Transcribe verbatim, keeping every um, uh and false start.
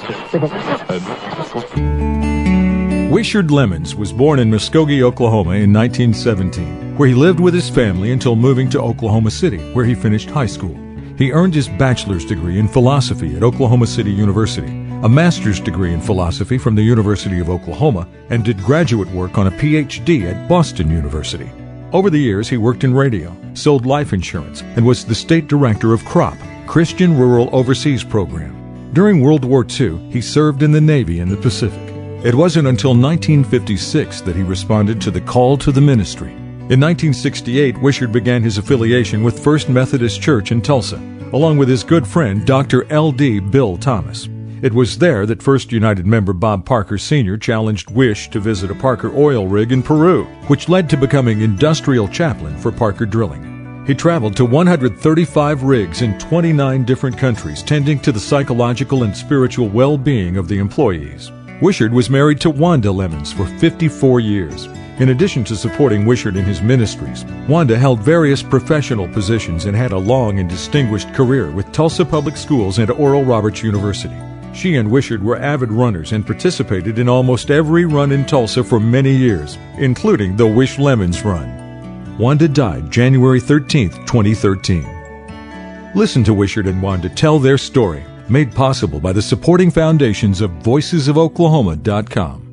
Wishard Lemons was born in Muskogee, Oklahoma in nineteen seventeen, where he lived with his family until moving to Oklahoma City, where he finished high school. He earned his bachelor's degree in philosophy at Oklahoma City University, a master's degree in philosophy from the University of Oklahoma, and did graduate work on a P H D at Boston University. Over the years, he worked in radio, sold life insurance, and was the state director of CROP, Christian Rural Overseas Program. During World War Two, he served in the Navy in the Pacific. It wasn't until nineteen fifty-six that he responded to the call to the ministry. In nineteen sixty-eight, Wishard began his affiliation with First Methodist Church in Tulsa, along with his good friend Doctor L D Bill Thomas. It was there that First United member Bob Parker Senior challenged Wish to visit a Parker oil rig in Peru, which led to becoming industrial chaplain for Parker Drilling. He traveled to one hundred thirty-five rigs in twenty-nine different countries, tending to the psychological and spiritual well-being of the employees. Wishard was married to Wanda Lemons for fifty-four years. In addition to supporting Wishard in his ministries, Wanda held various professional positions and had a long and distinguished career with Tulsa Public Schools and Oral Roberts University. She and Wishard were avid runners and participated in almost every run in Tulsa for many years, including the Wish Lemons Run. Wanda died January thirteenth, twenty thirteen. Listen to Wishard and Wanda tell their story, made possible by the supporting foundations of voices of oklahoma dot com.